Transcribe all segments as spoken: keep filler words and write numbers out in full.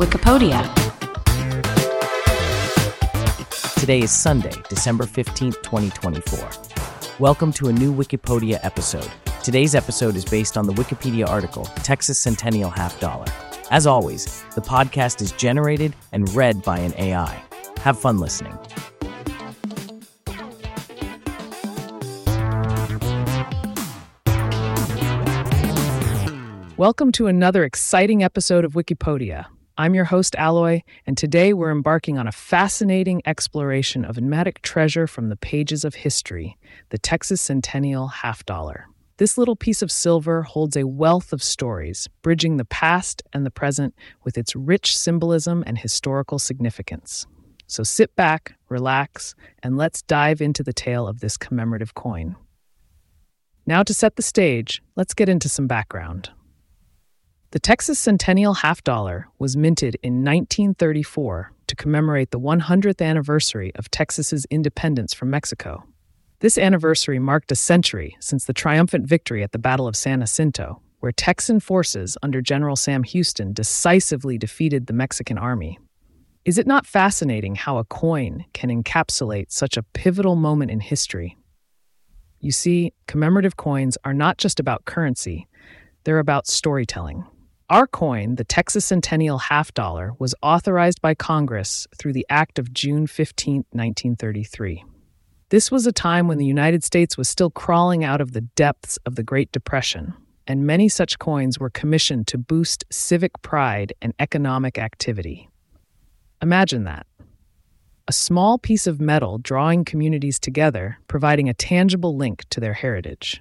Wikipedia. Today is Sunday, December fifteenth, twenty twenty-four. Welcome to a new Wikipedia episode. Today's episode is based on the Wikipedia article, Texas Centennial Half Dollar. As always, the podcast is generated and read by an A I. Have fun listening. Welcome to another exciting episode of Wikipedia. I'm your host, Alloy, and today we're embarking on a fascinating exploration of enigmatic treasure from the pages of history, the Texas Centennial Half Dollar. This little piece of silver holds a wealth of stories, bridging the past and the present with its rich symbolism and historical significance. So sit back, relax, and let's dive into the tale of this commemorative coin. Now to set the stage, let's get into some background. The Texas Centennial Half Dollar was minted in nineteen thirty-four to commemorate the one hundredth anniversary of Texas's independence from Mexico. This anniversary marked a century since the triumphant victory at the Battle of San Jacinto, where Texan forces under General Sam Houston decisively defeated the Mexican army. Is it not fascinating how a coin can encapsulate such a pivotal moment in history? You see, commemorative coins are not just about currency, they're about storytelling. Our coin, the Texas Centennial Half Dollar, was authorized by Congress through the Act of June fifteenth, nineteen thirty-three. This was a time when the United States was still crawling out of the depths of the Great Depression, and many such coins were commissioned to boost civic pride and economic activity. Imagine that. A small piece of metal drawing communities together, providing a tangible link to their heritage.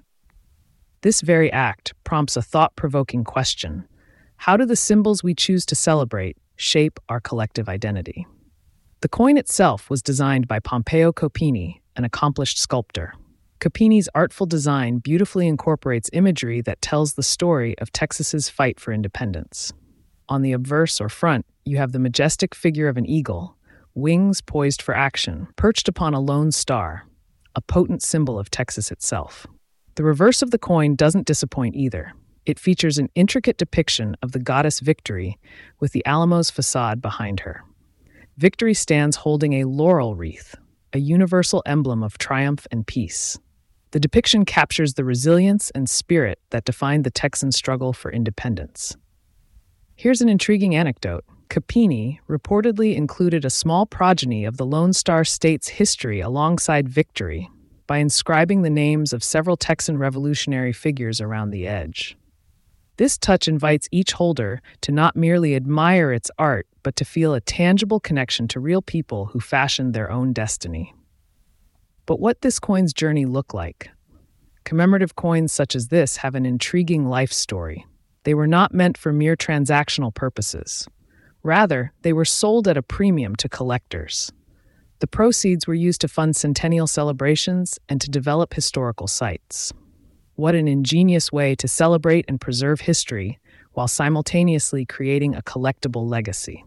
This very act prompts a thought-provoking question. How do the symbols we choose to celebrate shape our collective identity? The coin itself was designed by Pompeo Copini, an accomplished sculptor. Copini's artful design beautifully incorporates imagery that tells the story of Texas's fight for independence. On the obverse or front, you have the majestic figure of an eagle, wings poised for action, perched upon a lone star, a potent symbol of Texas itself. The reverse of the coin doesn't disappoint either. It features an intricate depiction of the goddess Victory with the Alamo's facade behind her. Victory stands holding a laurel wreath, a universal emblem of triumph and peace. The depiction captures the resilience and spirit that defined the Texan struggle for independence. Here's an intriguing anecdote. Copini reportedly included a small progeny of the Lone Star State's history alongside Victory by inscribing the names of several Texan revolutionary figures around the edge. This touch invites each holder to not merely admire its art, but to feel a tangible connection to real people who fashioned their own destiny. But what this coin's journey look like? Commemorative coins such as this have an intriguing life story. They were not meant for mere transactional purposes. Rather, they were sold at a premium to collectors. The proceeds were used to fund centennial celebrations and to develop historical sites. What an ingenious way to celebrate and preserve history while simultaneously creating a collectible legacy.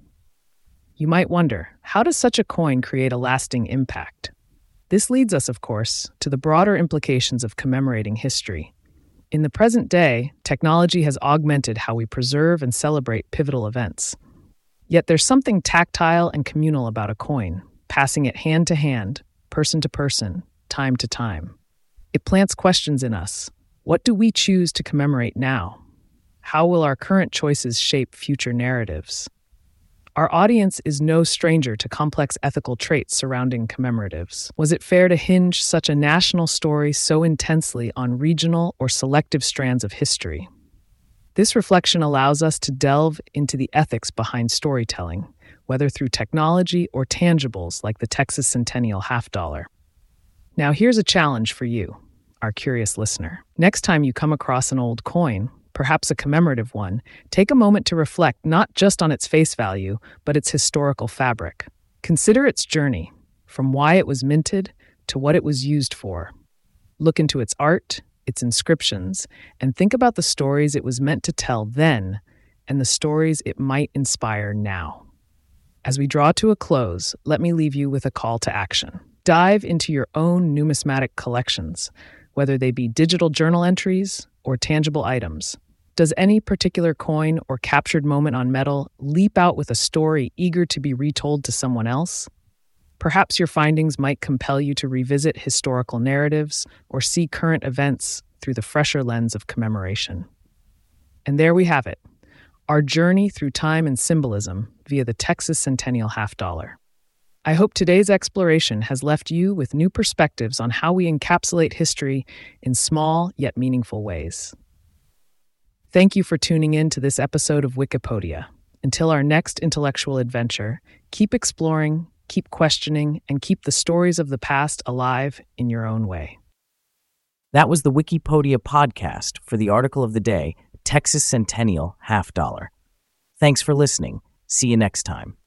You might wonder, how does such a coin create a lasting impact? This leads us, of course, to the broader implications of commemorating history. In the present day, technology has augmented how we preserve and celebrate pivotal events. Yet there's something tactile and communal about a coin, passing it hand to hand, person to person, time to time. It plants questions in us. What do we choose to commemorate now? How will our current choices shape future narratives? Our audience is no stranger to complex ethical traits surrounding commemoratives. Was it fair to hinge such a national story so intensely on regional or selective strands of history? This reflection allows us to delve into the ethics behind storytelling, whether through technology or tangibles like the Texas Centennial Half Dollar. Now here's a challenge for you, our curious listener. Next time you come across an old coin, perhaps a commemorative one, take a moment to reflect not just on its face value, but its historical fabric. Consider its journey, from why it was minted to what it was used for. Look into its art, its inscriptions, and think about the stories it was meant to tell then and the stories it might inspire now. As we draw to a close, let me leave you with a call to action. Dive into your own numismatic collections, whether they be digital journal entries or tangible items. Does any particular coin or captured moment on metal leap out with a story eager to be retold to someone else? Perhaps your findings might compel you to revisit historical narratives or see current events through the fresher lens of commemoration. And there we have it, our journey through time and symbolism via the Texas Centennial Half Dollar. I hope today's exploration has left you with new perspectives on how we encapsulate history in small yet meaningful ways. Thank you for tuning in to this episode of Wikipedia. Until our next intellectual adventure, keep exploring, keep questioning, and keep the stories of the past alive in your own way. That was the Wikipedia podcast for the article of the day, Texas Centennial Half Dollar. Thanks for listening. See you next time.